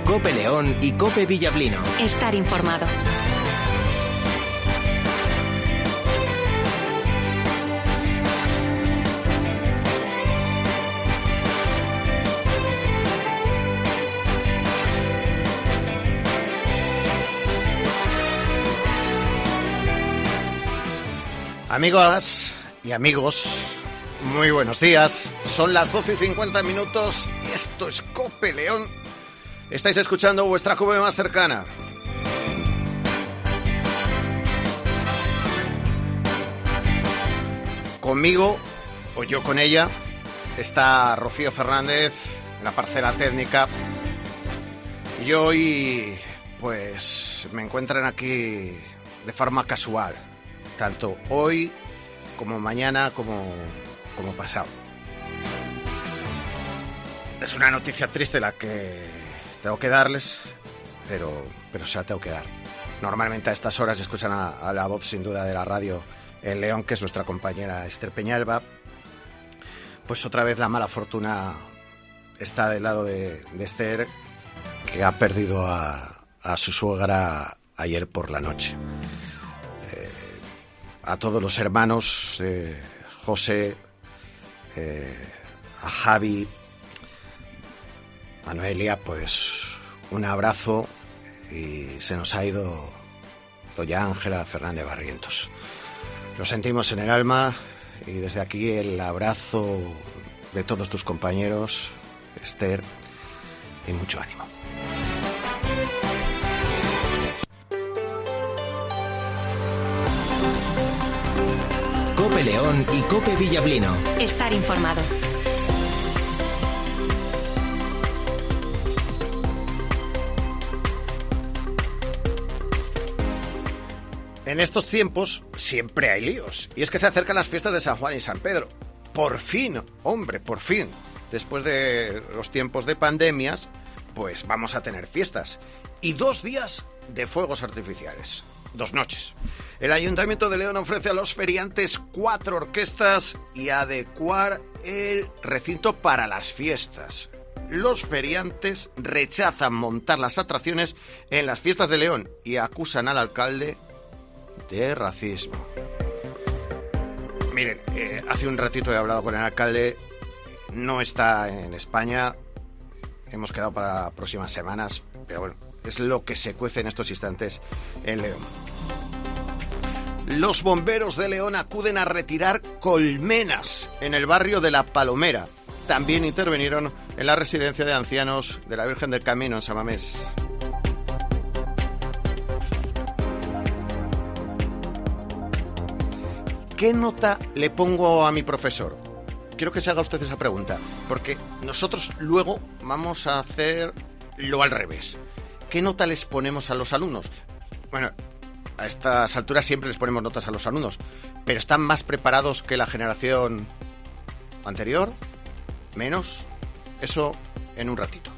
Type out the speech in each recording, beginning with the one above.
COPE León y COPE Villablino. Estar informado. Amigas y amigos, muy buenos días. Son las 12:50 y esto es COPE León. Estáis escuchando vuestra COPE más cercana. Conmigo, o yo con ella, está Rocío Fernández en la parcela técnica. Y hoy, pues, me encuentran aquí de forma casual. Tanto hoy, como mañana, como pasado. Es una noticia triste la que tengo que darles, pero se la tengo que dar. Normalmente a estas horas escuchan a la voz, sin duda, de la radio en León, que es nuestra compañera Esther Peñalba. Pues otra vez la mala fortuna está del lado de Esther, que ha perdido a su suegra ayer por la noche. A todos los hermanos, José, a Javi, a Noelia, pues un abrazo, y se nos ha ido doña Ángela Fernández Barrientos. Lo sentimos en el alma, y desde aquí el abrazo de todos tus compañeros, Esther, y mucho ánimo. COPE León y COPE Villablino. Estar informado. En estos tiempos siempre hay líos, y es que se acercan las fiestas de San Juan y San Pedro. Por fin, hombre, por fin. Después de los tiempos de pandemias, pues vamos a tener fiestas. Y 2 días de fuegos artificiales. 2 noches. El Ayuntamiento de León ofrece a los feriantes 4 orquestas y adecuar el recinto para las fiestas. Los feriantes rechazan montar las atracciones en las fiestas de León y acusan al alcalde de racismo. Miren, hace un ratito he hablado con el alcalde, no está en España, hemos quedado para próximas semanas, pero bueno, es lo que se cuece en estos instantes en León. Los bomberos de León acuden a retirar colmenas en el barrio de La Palomera. También intervinieron en la residencia de ancianos de la Virgen del Camino en San Mamés. ¿Qué nota le pongo a mi profesor? Quiero que se haga usted esa pregunta, porque nosotros luego vamos a hacerlo al revés. ¿Qué nota les ponemos a los alumnos? Bueno, a estas alturas siempre les ponemos notas a los alumnos, pero ¿están más preparados que la generación anterior? ¿Menos? Eso en un ratito.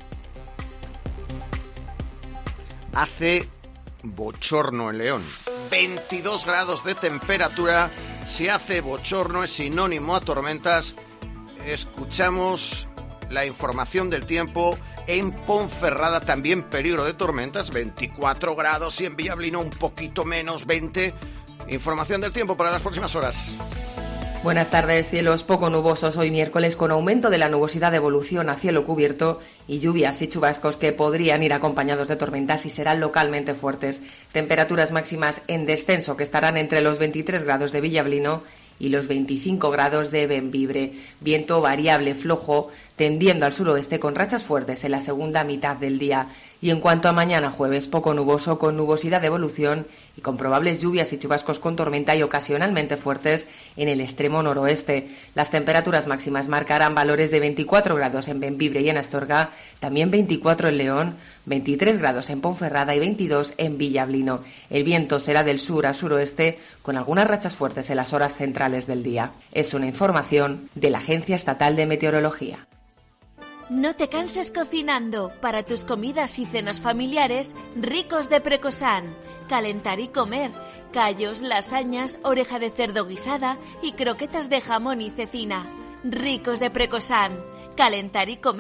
Hace bochorno en León. 22 grados de temperatura. Si hace bochorno es sinónimo a tormentas. Escuchamos la información del tiempo. En Ponferrada también peligro de tormentas, 24 grados, y en Villablino un poquito menos, 20. Información del tiempo para las próximas horas. Buenas tardes, cielos poco nubosos hoy miércoles, con aumento de la nubosidad de evolución a cielo cubierto y lluvias y chubascos que podrían ir acompañados de tormentas y serán localmente fuertes. Temperaturas máximas en descenso que estarán entre los 23 grados de Villablino y los 25 grados de Bembibre. Viento variable flojo tendiendo al suroeste con rachas fuertes en la segunda mitad del día. Y en cuanto a mañana jueves, poco nuboso con nubosidad de evolución y con probables lluvias y chubascos con tormenta y ocasionalmente fuertes en el extremo noroeste. Las temperaturas máximas marcarán valores de 24 grados en Bembibre y en Astorga, también 24 en León, 23 grados en Ponferrada y 22 en Villablino. El viento será del sur a suroeste con algunas rachas fuertes en las horas centrales del día. Es una información de la Agencia Estatal de Meteorología. No te canses cocinando. Para tus comidas y cenas familiares, Ricos de Precosán. Calentar y comer. Callos, lasañas, oreja de cerdo guisada y croquetas de jamón y cecina. Ricos de Precosán. Calentar y comer.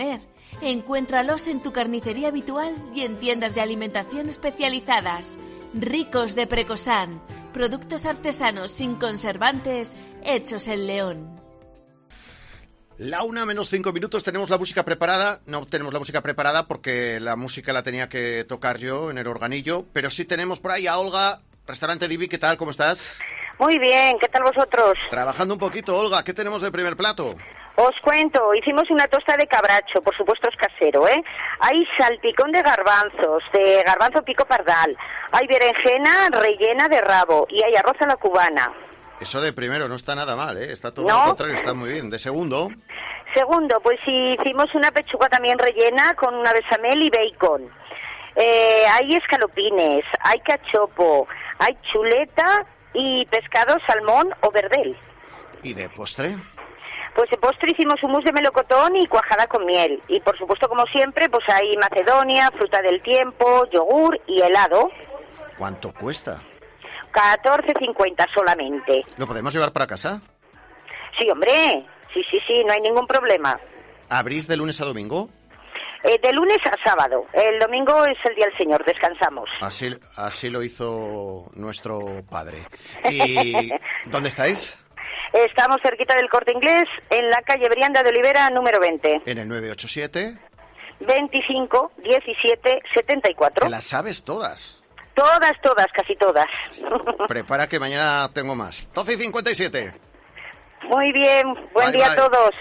Encuéntralos en tu carnicería habitual y en tiendas de alimentación especializadas. Ricos de Precosan. Productos artesanos sin conservantes, hechos en León. La 1:05, tenemos la música preparada. No tenemos la música preparada porque la música la tenía que tocar yo en el organillo, pero sí tenemos por ahí a Olga, Restaurante Divi. ¿Qué tal? ¿Cómo estás? Muy bien, ¿qué tal vosotros? Trabajando un poquito, Olga. ¿Qué tenemos de primer plato? Os cuento, hicimos una tosta de cabracho, por supuesto es casero, ¿eh? Hay salpicón de garbanzo pico pardal, hay berenjena rellena de rabo y hay arroz a la cubana. Eso de primero no está nada mal, ¿eh? Está todo ¿No? lo contrario, está muy bien. ¿De segundo? Segundo, pues hicimos una pechuga también rellena con una bechamel y bacon. Hay escalopines, hay cachopo, hay chuleta y pescado, salmón o verdel. ¿Y de postre? Pues de postre hicimos hummus de melocotón y cuajada con miel. Y por supuesto, como siempre, pues hay macedonia, fruta del tiempo, yogur y helado. ¿Cuánto cuesta? 14,50 solamente. ¿Lo podemos llevar para casa? Sí, hombre. Sí, no hay ningún problema. ¿Abrís de lunes a domingo? De lunes a sábado. El domingo es el Día del Señor, descansamos. Así lo hizo nuestro padre. ¿Y dónde estáis? Estamos cerquita del Corte Inglés, en la calle Brianda de Olivera, número 20. En el 987. 25 17 74. ¿Te las sabes todas? Todas, casi todas. Prepara que mañana tengo más. 12:57. Muy bien, buen día bye. a todos.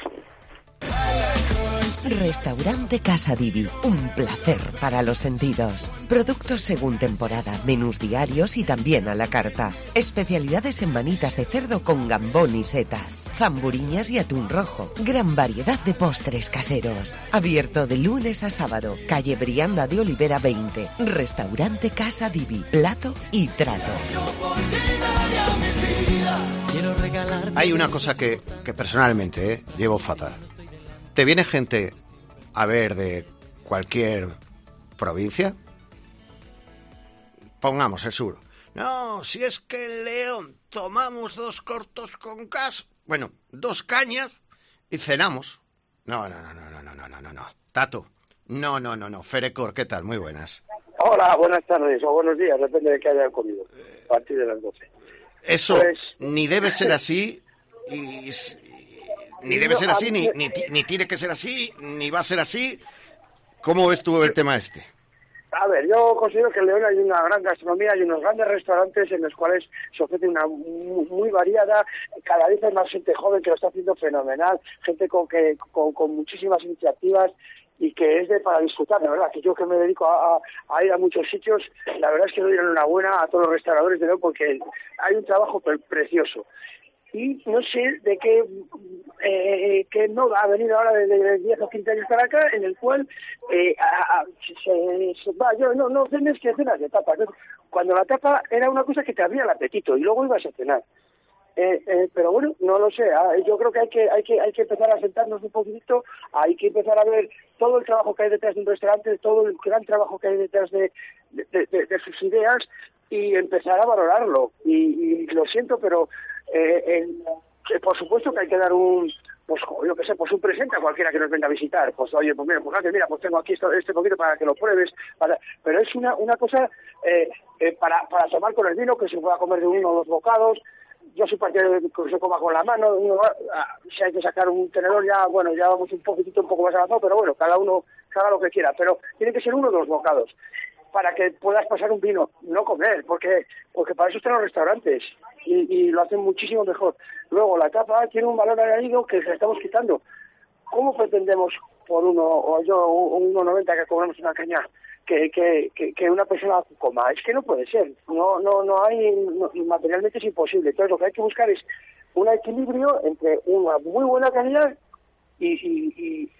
Restaurante Casa Divi, un placer para los sentidos. Productos según temporada, menús diarios y también a la carta. Especialidades en manitas de cerdo con gambón y setas, zamburiñas y atún rojo. Gran variedad de postres caseros. Abierto de lunes a sábado. Calle Brianda de Olivera 20. Restaurante Casa Divi, plato y trato. Hay una cosa que personalmente llevo fatal. ¿Te viene gente a ver de cualquier provincia? Pongamos el sur. No, si es que en León tomamos 2 cortos con gas, bueno, 2 cañas y cenamos. No. Tato, no. Ferecor, ¿qué tal? Muy buenas. Hola, buenas tardes o buenos días, depende de qué hayan comido, a partir de las 12. Eso Pues... ni debe ser así y... Ni debe ser así, ni tiene que ser así, ni va a ser así. ¿Cómo ves tú el tema este? A ver, yo considero que en León hay una gran gastronomía, hay unos grandes restaurantes en los cuales se ofrece una muy variada, cada vez hay más gente joven que lo está haciendo fenomenal, gente con muchísimas iniciativas y que es para disfrutar, la verdad, que yo que me dedico a ir a muchos sitios, la verdad es que doy enhorabuena a todos los restauradores de León porque hay un trabajo precioso. Y no sé de qué no ha venido ahora de 10 o 15 años para acá, en el cual yo no cenes que cenas de tapas. Cuando la tapa era una cosa que te abría el apetito y luego ibas a cenar. Pero bueno, no lo sé. Yo creo que hay que empezar a sentarnos un poquito, hay que empezar a ver todo el trabajo que hay detrás de un restaurante, todo el gran trabajo que hay detrás de sus ideas y empezar a valorarlo. Y lo siento, pero por supuesto que hay que dar un presente a cualquiera que nos venga a visitar. Pues oye, pues mira, pues tengo aquí este poquito para que lo pruebes. Pero es una cosa para tomar con el vino, que se pueda comer de 1 o 2 bocados. Yo soy partidario de que se coma con la mano. Si hay que sacar un tenedor ya vamos un poco más avanzado, pero bueno, cada uno haga lo que quiera. Pero tiene que ser 1 o 2 bocados para que puedas pasar un vino, no comer, porque para eso están los restaurantes y lo hacen muchísimo mejor. Luego, la tapa tiene un valor añadido que se estamos quitando. ¿Cómo pretendemos por 1,90 que cobramos una caña que una persona coma? Es que no puede ser, no hay, materialmente es imposible. Entonces lo que hay que buscar es un equilibrio entre una muy buena calidad y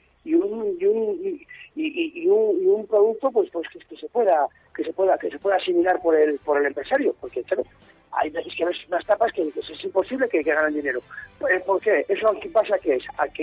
un producto pues que se pueda asimilar por el empresario, porque claro, hay veces que ves unas tapas que es imposible que ganen dinero. ¿Por qué? Eso aquí pasa que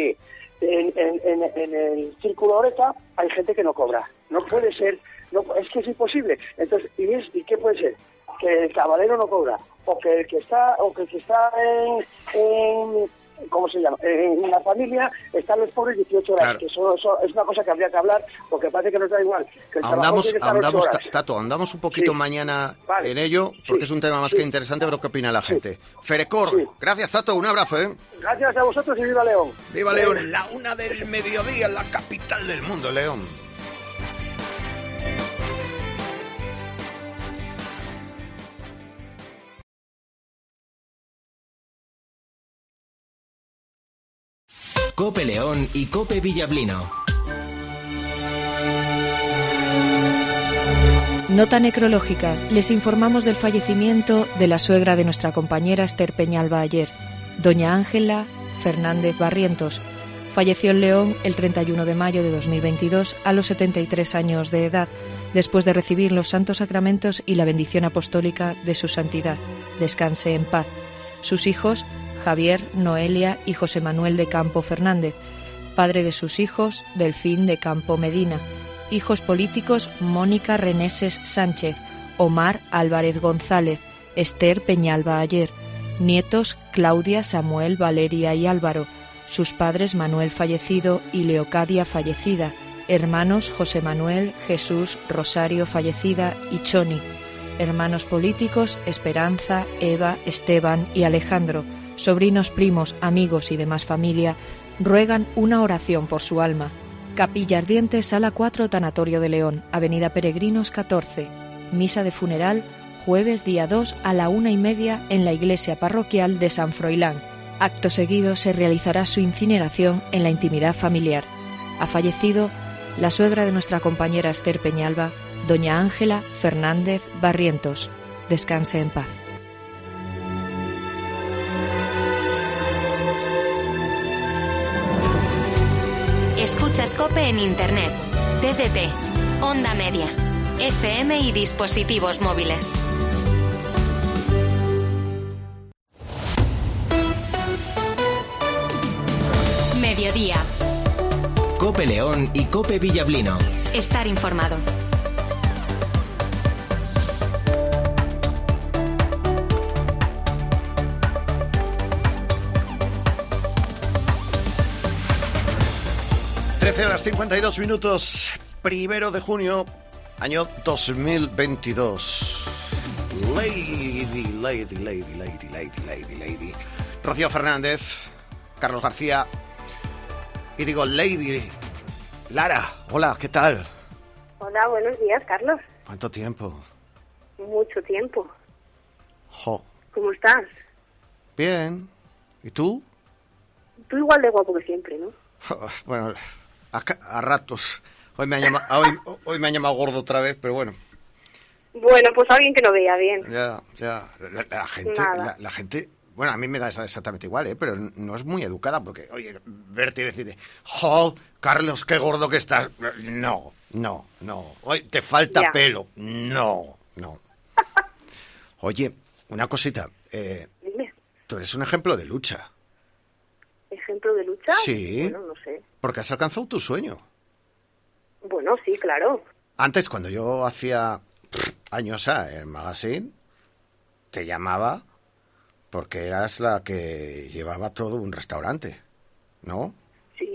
en el círculo Oreca hay gente que no cobra. No puede ser, es que es imposible. Entonces, ¿y qué puede ser? Que el camarero no cobra, o que el que está ¿cómo se llama? En la familia están los pobres 18 horas, Claro. que eso es una cosa que habría que hablar, porque parece que nos da igual. Que el trabajador Ahondamos, tiene que estar 8 horas. Tato, ahondamos un poquito Sí. mañana Vale. en ello, porque Sí. es un tema más Sí. que interesante, pero ¿qué opina la gente? Ferecor, Sí. gracias Tato, un abrazo, ¿eh? Gracias a vosotros y viva León. ¡Viva León! La 1 del mediodía, la capital del mundo, León. Cope León y Cope Villablino. Nota necrológica. Les informamos del fallecimiento de la suegra de nuestra compañera Esther Peñalba ayer, doña Ángela Fernández Barrientos. Falleció en León el 31 de mayo de 2022 a los 73 años de edad, después de recibir los santos sacramentos y la bendición apostólica de su santidad. Descanse en paz. Sus hijos, Javier, Noelia y José Manuel de Campo Fernández, padre de sus hijos, Delfín de Campo Medina. Hijos políticos, Mónica Reneses Sánchez, Omar Álvarez González, Esther Peñalba Ayer. Nietos, Claudia, Samuel, Valeria y Álvaro. Sus padres, Manuel fallecido y Leocadia fallecida. Hermanos, José Manuel, Jesús, Rosario fallecida y Choni. Hermanos políticos, Esperanza, Eva, Esteban y Alejandro. Sobrinos, primos, amigos y demás familia ruegan una oración por su alma. Capilla Ardiente, Sala 4, Tanatorio de León, Avenida Peregrinos 14. Misa de funeral, jueves día 2 a la 1:30 en la iglesia parroquial de San Froilán. Acto seguido se realizará su incineración en la intimidad familiar. Ha fallecido la suegra de nuestra compañera Esther Peñalba, doña Ángela Fernández Barrientos. Descanse en paz. Escuchas COPE en Internet, TDT, Onda Media, FM y dispositivos móviles. Mediodía. Cope León y Cope Villablino. Estar informado. Horas 52 minutos, 1 de junio, año 2022. Lady. Rocío Fernández, Carlos García, y digo Lady. Lara, hola, ¿qué tal? Hola, buenos días, Carlos. ¿Cuánto tiempo? Mucho tiempo. Jo. ¿Cómo estás? Bien. ¿Y tú? Tú igual de guapo que siempre, ¿no? Bueno, a ratos. Hoy me han llamado gordo otra vez, pero bueno. Bueno, pues alguien que no vea bien. Ya. La gente, bueno, a mí me da exactamente igual, pero no es muy educada porque, oye, verte y decirte, ¡jo, Carlos, qué gordo que estás! No. Oye, te falta pelo. No. Oye, una cosita. Dime. Tú eres un ejemplo de lucha. ¿Ejemplo de lucha? Sí. Bueno, no sé. Porque has alcanzado tu sueño. Bueno, sí, claro. Antes, cuando yo hacía años en Magazine, te llamaba porque eras la que llevaba todo un restaurante, ¿no? Sí.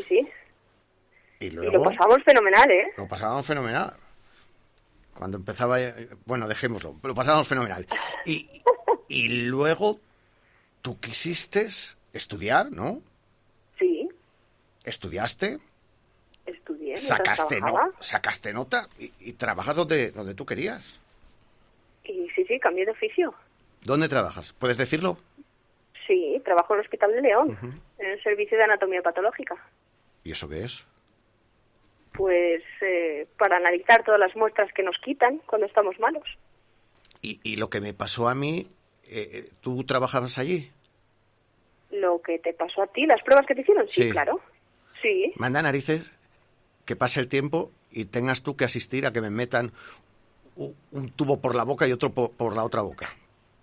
Y luego Y lo pasamos fenomenal, ¿eh? lo pasábamos fenomenal. Cuando empezaba, bueno, dejémoslo, lo pasábamos fenomenal. Y luego tú quisiste estudiar, ¿no? Sí. ¿Estudiaste? Estudié. Sacaste nota y trabajas donde tú querías. Y sí, cambié de oficio. ¿Dónde trabajas? ¿Puedes decirlo? Sí, trabajo en el Hospital de León, en el servicio de anatomía patológica. ¿Y eso qué es? Pues para analizar todas las muestras que nos quitan cuando estamos malos. Y lo que me pasó a mí, ¿tú trabajabas allí? Lo que te pasó a ti, las pruebas que te hicieron, sí. Claro. Sí. Manda narices que pase el tiempo y tengas tú que asistir a que me metan un tubo por la boca y otro por la otra boca.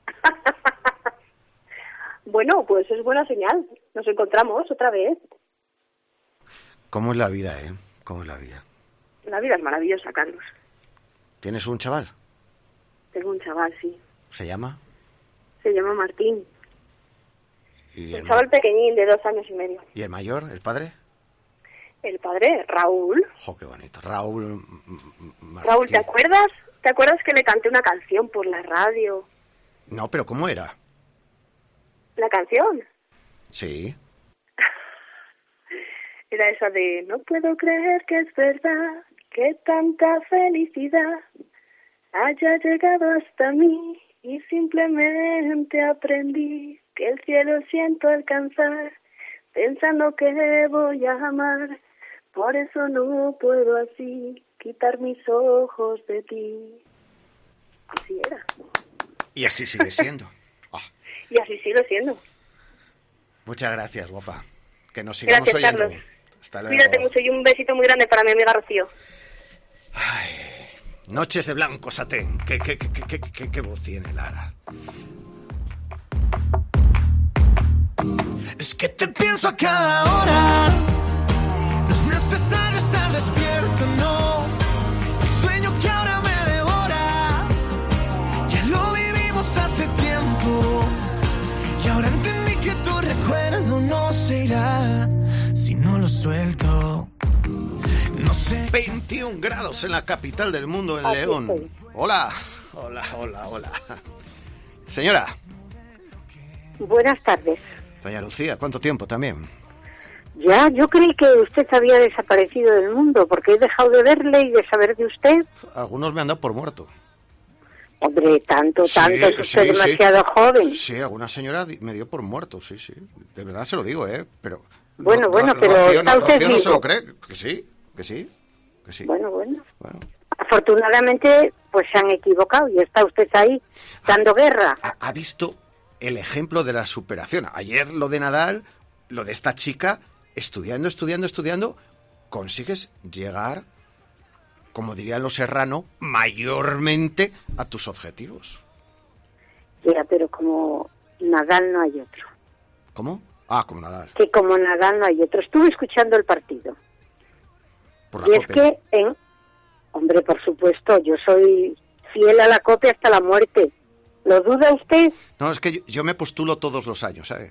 Bueno, pues es buena señal. Nos encontramos otra vez. ¿Cómo es la vida, ¿Cómo es la vida? La vida es maravillosa, Carlos. ¿Tienes un chaval? Tengo un chaval, sí. ¿Se llama? Se llama Martín. ¿Y el chaval pequeñín de 2 años y medio. ¿Y el mayor, el padre? El padre, Raúl. ¡Jo, qué bonito! Raúl Martín. Raúl, ¿te acuerdas? ¿Te acuerdas que le canté una canción por la radio? No, pero ¿cómo era? ¿La canción? Sí. Era esa de: no puedo creer que es verdad que tanta felicidad haya llegado hasta mí y simplemente aprendí que el cielo siento alcanzar pensando que voy a amar. Por eso no puedo así quitar mis ojos de ti. Así era. Y así sigue siendo. Oh. Y así sigue siendo. Muchas gracias, guapa. Que nos sigamos Gracias, oyendo. Carlos. Hasta luego. Cuídate mucho y un besito muy grande para mi amiga Rocío. Ay, noches de blanco satén. ¿Qué voz tiene Lara? Es que te pienso a cada hora. No es necesario estar despierto, no. El sueño que ahora me devora ya lo vivimos hace tiempo. Y ahora entendí que tu recuerdo no se irá si no lo suelto. No sé. 21 grados en la capital del mundo, en Aquí León. estoy. Hola. Señora. Buenas tardes. Doña Lucía, ¿cuánto tiempo también? Ya, yo creí que usted había desaparecido del mundo porque he dejado de verle y de saber de usted. Algunos me han dado por muerto. Hombre, tanto, Sí, es usted sí, demasiado joven. Sí, alguna señora me dio por muerto, sí. De verdad se lo digo, pero... Bueno, pero Rocío, está usted Rocío no se vivo. lo cree. Que sí. Bueno. Afortunadamente, pues se han equivocado y está usted ahí dando guerra. Ha visto el ejemplo de la superación. Ayer lo de Nadal, lo de esta chica, estudiando, consigues llegar, como dirían los serrano, mayormente a tus objetivos. Ya, pero como Nadal no hay otro. ¿Cómo? Ah, como Nadal. Que como Nadal no hay otro. Estuve escuchando el partido. Por la Y es COPE. que, hombre, por supuesto, yo soy fiel a la COPE hasta la muerte. ¿Lo duda usted? No, es que yo me postulo todos los años, ¿sabes?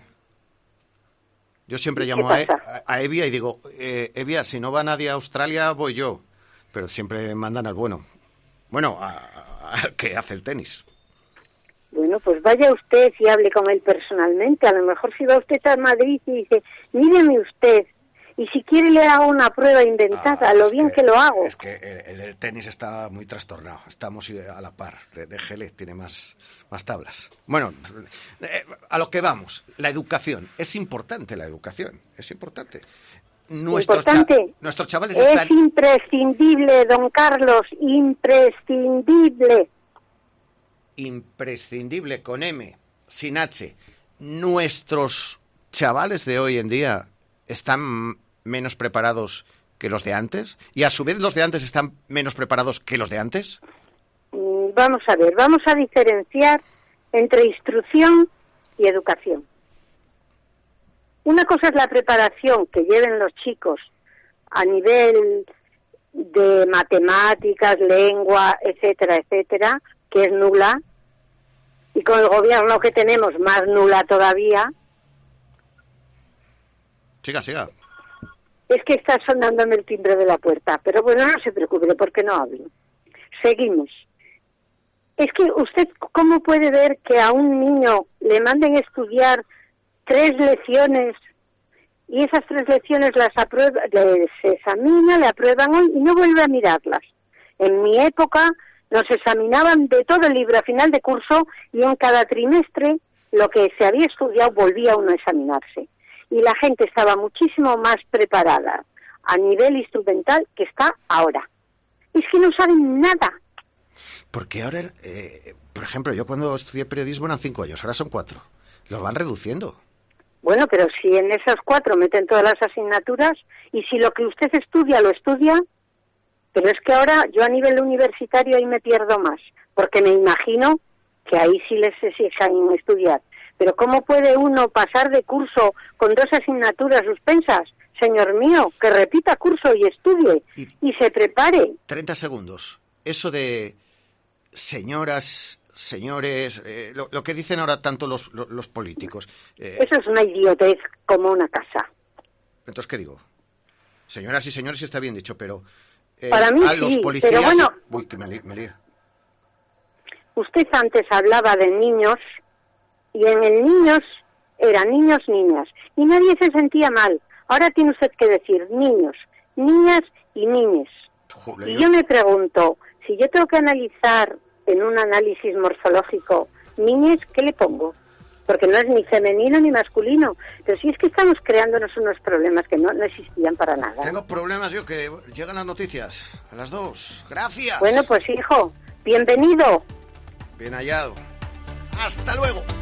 Yo siempre ¿Qué llamo pasa? a Evia y digo, Evia, si no va nadie a Australia, voy yo. Pero siempre mandan al bueno. Bueno, al que hace el tenis. Bueno, pues vaya usted y hable con él personalmente. A lo mejor si va usted a Madrid y dice, míreme usted, y si quiere le hago una prueba inventada, lo bien que lo hago. Es que el tenis está muy trastornado. Estamos a la par. De Gele tiene más tablas. Bueno, a lo que vamos. La educación. Es importante la educación. Es importante. Nuestros chavales es están... imprescindible, don Carlos, imprescindible. Imprescindible con M, sin H. Nuestros chavales de hoy en día están menos preparados que los de antes, y a su vez los de antes están menos preparados que los de antes. Vamos a ver, vamos a diferenciar entre instrucción y educación. Una cosa es la preparación que lleven los chicos a nivel de matemáticas, lengua, etcétera, etcétera, que es nula, y con el gobierno que tenemos más nula todavía. Siga. Es que está sonándome el timbre de la puerta, pero bueno, no se preocupe, porque no hablo. Seguimos. Es que usted, ¿cómo puede ver que a un niño le manden estudiar 3 lecciones y esas 3 lecciones las aprueba, se examina, le aprueban hoy y no vuelve a mirarlas? En mi época nos examinaban de todo el libro a final de curso y en cada trimestre lo que se había estudiado volvía uno a examinarse. Y la gente estaba muchísimo más preparada a nivel instrumental que está ahora. Es que no saben nada. Porque ahora, por ejemplo, yo cuando estudié periodismo eran 5 años, ahora son 4. Los van reduciendo. Bueno, pero si en esas 4 meten todas las asignaturas y si lo que usted estudia lo estudia, pero es que ahora yo a nivel universitario ahí me pierdo más, porque me imagino que ahí sí les exigen estudiar. Pero ¿cómo puede uno pasar de curso con 2 asignaturas suspensas? Señor mío, que repita curso y estudie y se prepare. 30 segundos. Eso de señoras señores, lo que dicen ahora tanto los políticos. Eso es una idiotez como una casa. Entonces, ¿qué digo? Señoras y señores, está bien dicho, pero para mí a los sí, policías... pero bueno, uy, que me lía. Usted antes hablaba de niños, y en el niños eran niños, niñas, y nadie se sentía mal. Ahora tiene usted que decir niños, niñas y niñes. Joder, y yo me pregunto, si yo tengo que analizar en un análisis morfológico niñes, ¿qué le pongo? Porque no es ni femenino ni masculino. Pero si es que estamos creándonos unos problemas que no existían para nada. Tengo problemas yo, que llegan las noticias a las 2. Gracias. Bueno, pues hijo, bienvenido. Bien hallado. Hasta luego.